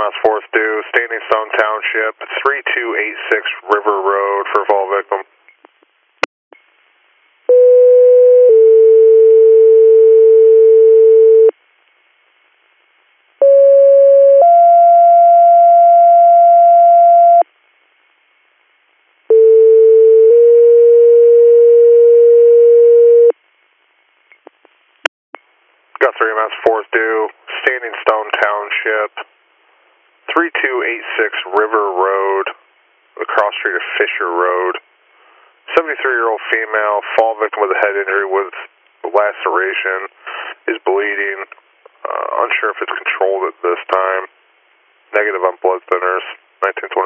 EMS 4th due, Standing Stone Township, 3286 River Road for fall victim. Got 3 EMS 4th due, Standing Stone Township, 3286 River Road, the cross street of Fisher Road. 73-year-old female, fall victim with a head injury with laceration, is bleeding. Unsure if it's controlled at this time. Negative on blood thinners, 1920.